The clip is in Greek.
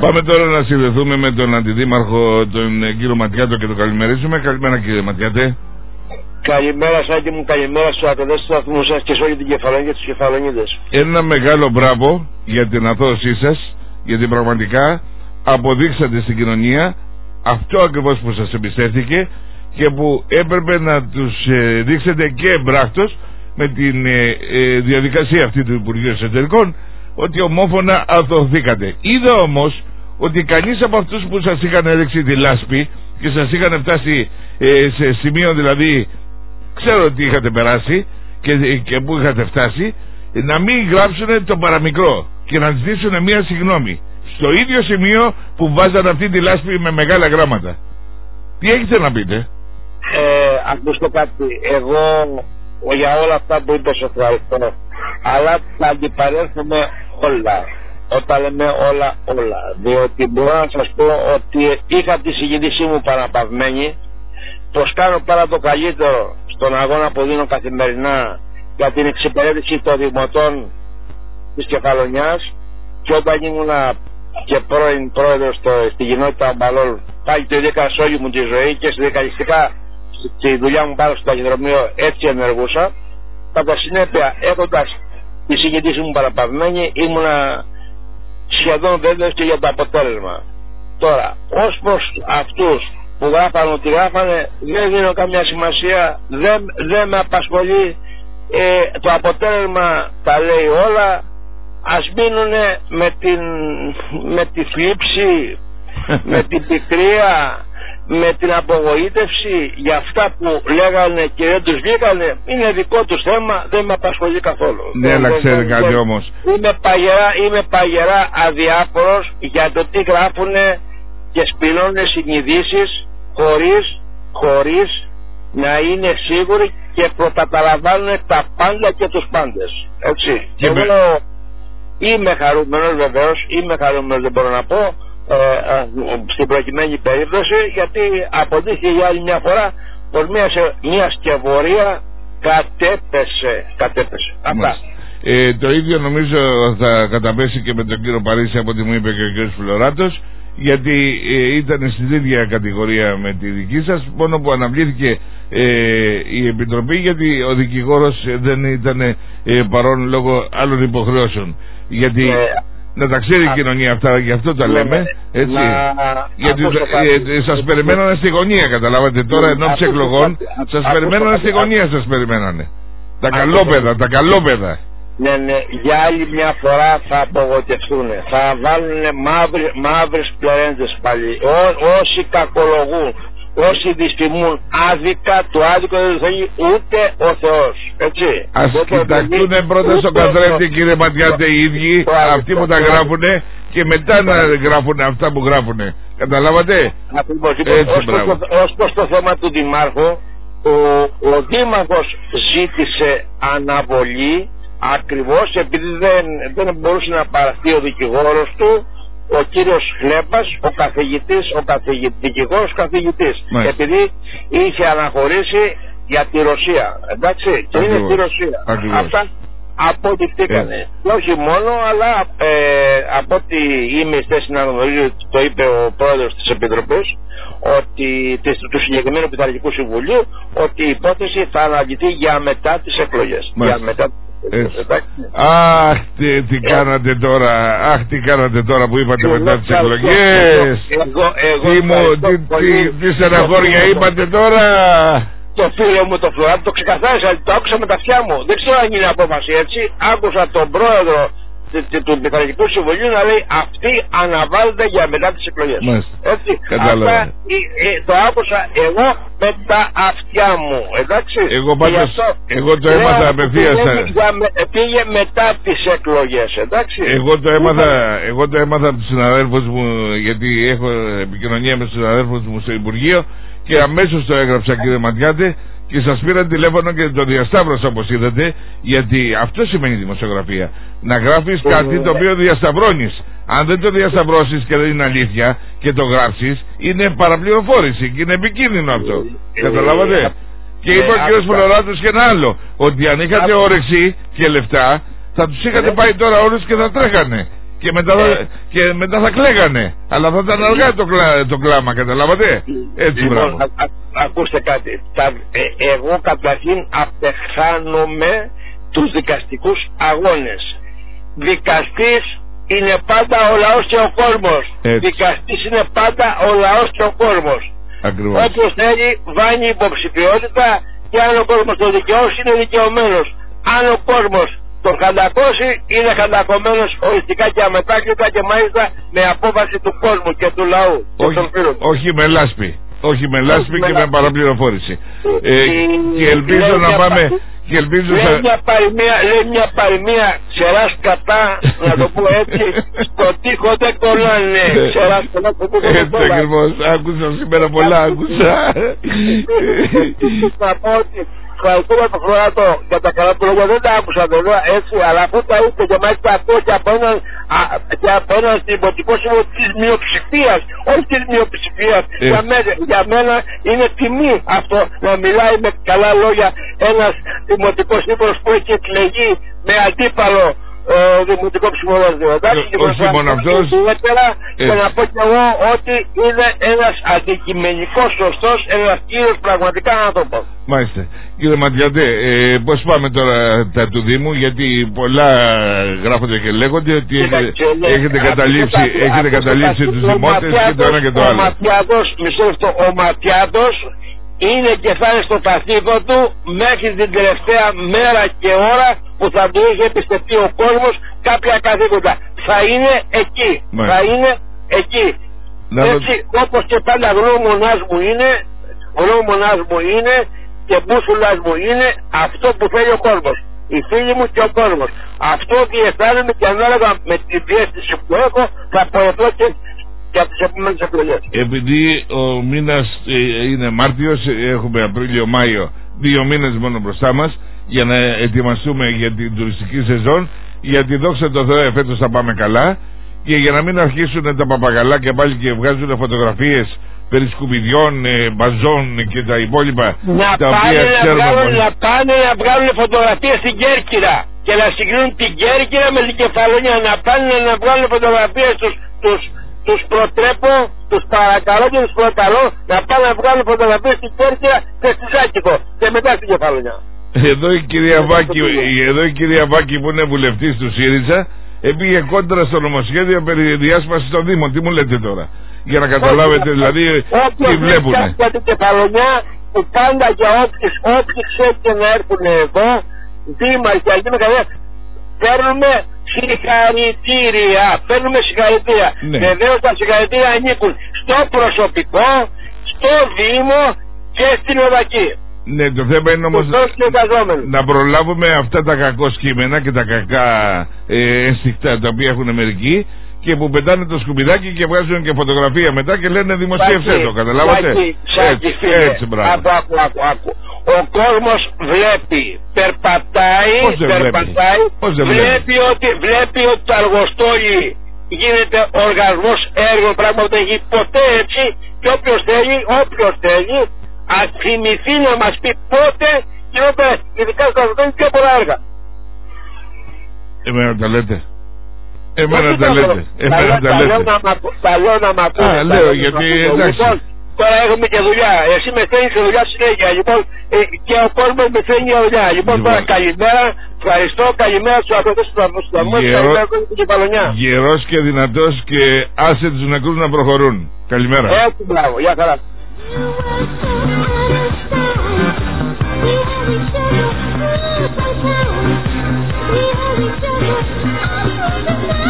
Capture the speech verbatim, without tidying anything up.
Πάμε τώρα να συνδεθούμε με τον Αντιδήμαρχο, τον κύριο Ματιάτο, και τον καλημερίσουμε. Καλημέρα, κύριε Ματιάτε. Καλημέρα, Σάκη μου, καλημέρα στους ακροτές του σταθμού σας και σε όλη την Κεφαλονία και τους Κεφαλονίδες. Ένα μεγάλο μπράβο για την αθώωσή σας, γιατί πραγματικά αποδείξατε στην κοινωνία αυτό ακριβώς που σας εμπιστεύτηκε και που έπρεπε να τους ε, δείξετε και εμπράκτος με την ε, ε, διαδικασία αυτή του Υπουργείου Εσωτερικών, ότι ομόφωνα αθωωθήκατε. Είδα όμως ότι κανείς από αυτούς που σας είχαν έδειξει τη λάσπη και σας είχαν φτάσει ε, σε σημείο, δηλαδή ξέρω ότι είχατε περάσει και, και που είχατε φτάσει, να μην γράψουν το παραμικρό και να ζητήσουν μία συγγνώμη στο ίδιο σημείο που βάζανε αυτή τη λάσπη με μεγάλα γράμματα. Τι έχετε να πείτε? Ε, ακούστε κάτι, εγώ για όλα αυτά που είπες ευχαριστώ, αλλά θα αντιπαρέλθουμε όλα, όταν λέμε όλα όλα, διότι μπορώ να σας πω ότι είχα τη συγκίνησή μου παραπαυμένη, πως κάνω πάρα το καλύτερο στον αγώνα που δίνω καθημερινά για την εξυπηρέτηση των δημοτών της Κεφαλονιάς, και όταν ήμουνα και πρώην πρόεδρος στο, στη κοινότητα Αμπαλόλ, πάλι το ίδιο σε όλη μου τη ζωή και συνδικαλιστικά στη δουλειά μου πάνω στο ταχυδρομείο έτσι ενεργούσα. Κατά συνέπεια, έχοντας τη συγκεντήση μου παραπαυμένη, ήμουνα σχεδόν βέβαιος και για το αποτέλεσμα. Τώρα, ως προς αυτούς που γράφανε ότι γράφανε, δεν δίνω καμιά σημασία, δεν, δεν με απασχολεί, ε, το αποτέλεσμα τα λέει όλα. Ας μείνουνε με την με τη θλίψη, με την πικρία, με την απογοήτευση για αυτά που λέγανε και δεν τους βγήκανε. Είναι δικό τους θέμα, δεν με απασχολεί καθόλου. Ναι, αλλά ξέρει κάτι όμως. Είμαι παγερά, είμαι παγερά αδιάφορος για το τι γράφουνε και σπηλώνουν συνειδήσεις χωρίς, χωρίς να είναι σίγουροι και προκαταλαμβάνουν τα πάντα και τους πάντες. Έτσι. Και εγώ με... είμαι χαρούμενος, βεβαίως, είμαι χαρούμενος, δεν μπορώ να πω, ε, ε, στην προκειμένη περίπτωση, γιατί αποδείχθηκε για άλλη μια φορά πως μια, μια σκευωρία κατέπεσε, κατέπεσε. Αυτά. Ε, το ίδιο νομίζω θα καταπέσει και με τον κύριο Παρίσι, από ό,τι μου είπε και ο κύριος Φιλοράτος, γιατί ε, ήταν στην ίδια κατηγορία με τη δική σας, μόνο που αναβλήθηκε ε, η Επιτροπή, γιατί ο δικηγόρος δεν ήταν ε, παρόν λόγω άλλων υποχρεώσεων. Γιατί ε, να τα ξέρει η κοινωνία αυτά, γι' αυτό τα λέμε, έτσι. Να, γιατί ε, ε, σας περιμένανε στη γωνία, καταλάβατε, τώρα εν ώψη εκλογών σας περιμένανε στη γωνία, σας περιμένανε τα καλόπαιδα, τα καλόπαιδα. Ναι, ναι, για άλλη μια φορά θα απογοητευτούν. Θα βάλουν μαύρες, μαύρες πλερέντες πάλι. Ό, όσοι κακολογούν, όσοι δυστιμούν άδικα, το άδικο δεν θέλει ούτε ο Θεός. Έτσι. Ας κοιταχτούν πρώτα στο καθρέφτη, κύριε Ματιάτε, οι ίδιοι, αυτοί που τα γράφουνε, και μετά να γράφουν αυτά που γράφουνε. Καταλάβατε? Ακριβώς. Ως προς το θέμα του Δημάρχου, ο, ο Δήμαρχος ζήτησε αναβολή, ακριβώς επειδή δεν, δεν μπορούσε να παραστεί ο δικηγόρος του, ο κύριος Χλέπας, ο καθηγητής, ο καθηγη, δικηγόρος καθηγητής, επειδή είχε αναχωρήσει για τη Ρωσία, εντάξει, και είναι στη Ρωσία. Ακριβώς. Αυτά αποδειχτήκανε. Ε. Και όχι μόνο, αλλά ε, από ό,τι είμαι στη θέση να γνωρίζω, το είπε ο πρόεδρος της Επιτροπής, ότι, του συγκεκριμένου Πειθαρχικού Συμβουλίου, ότι η υπόθεση θα αναλυθεί για μετά τις εκλογές. Για μετά. Αχ, τι, τι κάνατε τώρα, αχ, τι κάνατε τώρα που είπατε μετά τις εκλογές. Τι στεναχώρια είπατε τώρα. Το φίλο μου το Φλωράτο το ξεκαθάρισα, το άκουσα με τα αυτιά μου. Δεν ξέρω αν είναι απόφαση έτσι. Άκουσα τον πρόεδρο του Πειθαρχικού Συμβουλίου να λέει αυτή αναβάλλεται για μετά τις εκλογές. Έτσι. Αυτά ε, ε, το άκουσα εγώ με τα αυτιά μου. Εντάξει. Εγώ πάντως, εγώ το έμαθα απευθείας. Πήγε μετά τις εκλογές. Εντάξει. Εγώ το έμαθα, εγώ το έμαθα από τους συναδέλφους μου, γιατί έχω επικοινωνία με τους συναδέλφους μου στο Υπουργείο, και αμέσως το έγραψα, κύριε Ματιάτε, και σας πήρα τηλέφωνο και το διασταύρωσα, όπως είδατε, γιατί αυτό σημαίνει δημοσιογραφία. Να γράφεις κάτι το οποίο διασταυρώνεις. Αν δεν το διασταυρώσεις και δεν είναι αλήθεια και το γράψεις, είναι παραπληροφόρηση και είναι επικίνδυνο αυτό. Καταλάβατε? Και είπε ο κ. Φιλοράτος και ένα άλλο, ότι αν είχατε όρεξη και λεφτά, θα τους είχατε πάει τώρα όλους και θα τρέχανε. και μετά, Ε. και μετά θα κλαίγανε. Αλλά θα ήταν αργά το, κλά, το κλάμα, καταλάβατε. Έτσι, Λοιπόν, μπράβο. α, α, ακούστε κάτι. Τα, ε, εγώ καταρχήν απεχθάνομαι τους δικαστικούς αγώνες. Δικαστής είναι πάντα ο λαός και ο κόσμος. Έτσι. Δικαστής είναι πάντα ο λαός και ο κόσμος. Ακριβώς. Όποιος θέλει βάνει υποψηφιότητα, και αν ο κόσμος το δικαιώσει είναι δικαιωμένος. Αν ο κόσμος τον χαντακώσει είναι χαντακωμένος οριστικά και αμετάκλητα, και μάλιστα με απόφαση του κόσμου και του λαού και Όχι, των φίλων του. όχι με λάσπη. Όχι με λάσπη και με με λάσπη. παραπληροφόρηση. Ε, Η- και ελπίζω λέει να μια πάμε. πα- Και ελπίζω Λέει θα... μια παροιμία, λέει μια παροιμία, ξεράς κατά, να το πω έτσι, στο τοίχο δεν κολλάνε. Ξεράς κατά, στο τοίχο δεν Έτσι κολλάνε. ακριβώς. Άκουσα σήμερα πολλά, άκουσα. Να πω ότι ευχαριστούμε τον Χρονάτο για τα καλά του λόγια, δεν τα άκουσα βέβαια έτσι, αλλά αφού τα είπε και μάλιστα ακούω και από έναν, α, και από έναν δημοτικό σύμβολο της μειοψηφίας, όχι της μειοψηφίας, Ε. για, μέ, για μένα είναι τιμή αυτό να μιλάει με καλά λόγια ένας δημοτικός σύμβολος που έχει εκλεγεί με αντίπαλο ε, δημοτικό ψυχολόγιο. Εντάξει, Ε, και όχι να μόνο πω αυτός. ιδιαίτερα Ε. και να πω κι εγώ ότι είναι ένας αντικειμενικός, σωστός, ένας κύριος πραγματικά άνθρωπος. Μάλιστα. Κύριε Ματιάτε, ε, πώς πάμε τώρα τα του Δήμου, γιατί πολλά γράφονται και λέγονται ότι έχετε, Κοίταξε, έχετε ακούστε καταλήψει, κάτι, έχετε ακούστε καταλήψει κάτι. τους Ο δημότες και το ένα και το Ο άλλο. Ματιάδος, μισό λεπτό, ο Ματιάδος είναι και θα είναι στο παθήδο του μέχρι την τελευταία μέρα και ώρα που θα του είχε επιστευτεί ο κόσμος κάποια καθήκοντα. Θα είναι εκεί. Μάλιστα. Θα είναι εκεί. Να δω- Έτσι, όπως και πάντα γνώμονας μου είναι, γνώμονας μου είναι και μπούσουλας μου είναι αυτό που θέλει ο κόσμος. Οι φίλοι μου και ο κόσμος. Αυτό διαισθάνομαι, και ανάλογα με την διέστηση που έχω θα προεθώ και, και από τις επόμενες εκλογές. Επειδή ο μήνας ε, είναι Μάρτιος, έχουμε Απρίλιο-Μάιο, δύο μήνες μόνο μπροστά μας για να ετοιμαστούμε για την τουριστική σεζόν, γιατί δόξα τω Θεώ εφέτος θα πάμε καλά, και για να μην αρχίσουν τα παπαγαλάκια πάλι και βγάζουν φωτογραφίες περί σκουπιδιών, ε, μπαζών και τα υπόλοιπα, Να τα πάνε, οποία να, ξέρουμε βγάλουν, πως- να πάνε να βγάλουν φωτογραφίες στην Κέρκυρα και να συγκρίνουν την Κέρκυρα με την Κεφαλονιά. Να πάνε να βγάλουν φωτογραφίες τους, τους, τους προτρέπω, τους παρακαλώ και τους προκαλώ να πάνε να βγάλουν φωτογραφίες στην Κέρκυρα και στη Ζάκηθο και μετά στην Κεφαλονιά. Εδώ η κυρία Βάκη, εδώ η κυρία Βάκη που είναι βουλευτής του ΣΥΡΙΖΑ επήγε κόντρα στο νομοσχέδιο περί διάσπασης των Δήμων. Τι μου λέτε τώρα, για να καταλάβετε δηλαδή τι βλέπουνε. Όποιος για την Κεφαλονιά, που πάντα για όποιους, όποιοι ξέρουν και να έρθουν εδώ, δήμαρχοι, αντίμετρα, παίρνουμε συγχαρητήρια. Παίρνουμε συγχαρητήρια. Ναι. Βεβαίως τα συγχαρητήρια ανήκουν στο προσωπικό, στο Δήμο και στην Οδακή. Ναι, το θέμα είναι όμως Στους και εργαζόμενους. να προλάβουμε αυτά τα κακό κείμενα και τα κακά ε, ένστικτα τα οποία έχουν μερικοί και που πετάνε το σκουπιδάκι και βγάζουν και φωτογραφία μετά και λένε δημοσίευσέ το, καταλάβατε. Σάκη, Σάκη, Έτσι, φίλε, έτσι, μπράβο. άκου, άκου, άκου, άκου. Ο κόσμος βλέπει, περπατάει, Πώς δεν βλέπει? περπατάει, Πώς δεν βλέπει? βλέπει ότι, βλέπει ότι το αργοστόλι γίνεται οργασμός έργο, πράγμα που δεν έχει ποτέ έτσι, και όποιος θέλει, όποιος θέλει, ας θυμηθεί να μας πει πότε γινόταν ειδικά στο αργοστόλι πιο πολλά έργα. Εμένα τα λέτε. Εμένα Όχι τα τόσο. λέτε. Εμένα τα λέω λέτε. να μ' ακού- τα λέω να μ' ακούτε. Α, τα λέω, να μ' γιατί, ακούτε. εντάξει. Λοιπόν, τώρα έχουμε και δουλειά. Εσύ με στέλνεις σε δουλειά συνέχεια. Λοιπόν, ε, και ο κόσμος με στέλνει για δουλειά. Λοιπόν, Λοιπόν. τώρα καλημέρα. Ευχαριστώ. Καλημέρα στους αγρότες του σταθμού. Γερό- Καλημέρα στην Κεφαλονιά. Γερός και δυνατός και άσε τους νεκρούς να προχωρούν. Καλημέρα. Έτσι, μπράβο. Γεια χαρά. We have each other.